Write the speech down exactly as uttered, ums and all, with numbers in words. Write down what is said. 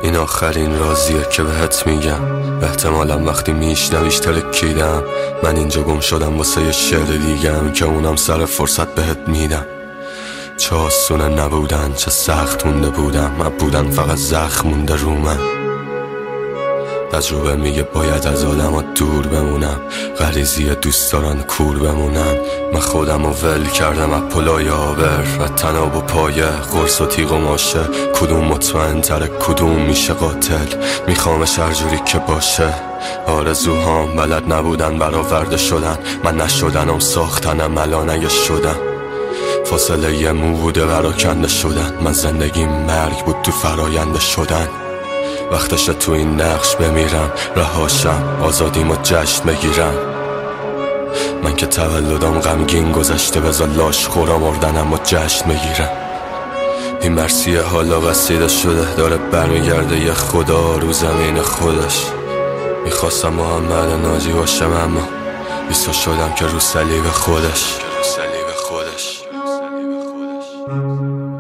این آخرین رازیه که بهت میگم، احتمالا وقتی میشنویش ترکیدم. من اینجا گم شدم واسه یه شعر دیگم که اونم سر فرصت بهت میدم. چه آسونه نبودن، چه سخت مونده بودم، من بودن فقط زخم مونده رو من. تجربه میگه باید از آدم ها دور بمونم، غریزی دوست دارن کور بمونن. من خودم رو ول کردم از پلای آبر، از تناب و پایه، قرص و تیغ و ماشه. کدوم مطمئن تره کدوم میشه قاتل، میخوامش هر جوری که باشه. آرزوهام بلد نبودن برآورده شدن، من نشدنم ساختنم الان اگه شدم. فاصله یه مو بوده پراکنده شدن، من زندگیم مرگ بود تو فراینده شدن. وقتشه تو این نقش بمیرم، رهاشم آزادیمو جشن بگیرم. من که تولدم غمگین گذشته، بذار لاش خورا مردنم و جشن بگیرم. این مرثیه حالا وسیله شده، داره برمیگرده یه خدا رو زمین خودش. میخواستم محمد ناجی باشم اما بیستا شدم که رو صلیب خودش.